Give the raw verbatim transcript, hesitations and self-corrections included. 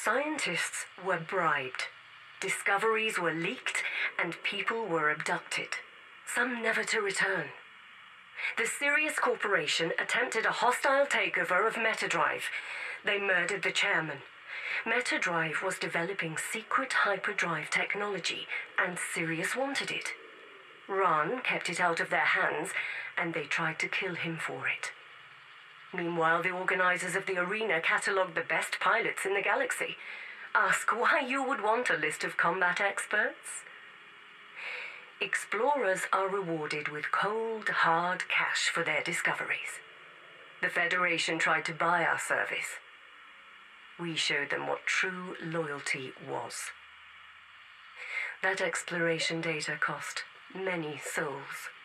Scientists were bribed. Discoveries were leaked, and people were abducted, some never to return. The Sirius Corporation attempted a hostile takeover of Metadrive. They murdered the chairman. Metadrive was developing secret hyperdrive technology, and Sirius wanted it. Ron kept it out of their hands, and they tried to kill him for it. Meanwhile, the organizers of the arena catalogued the best pilots in the galaxy. Ask why you would want a list of combat experts? Explorers are rewarded with cold, hard cash for their discoveries. The Federation tried to buy our service. We showed them what true loyalty was. That exploration data cost many souls.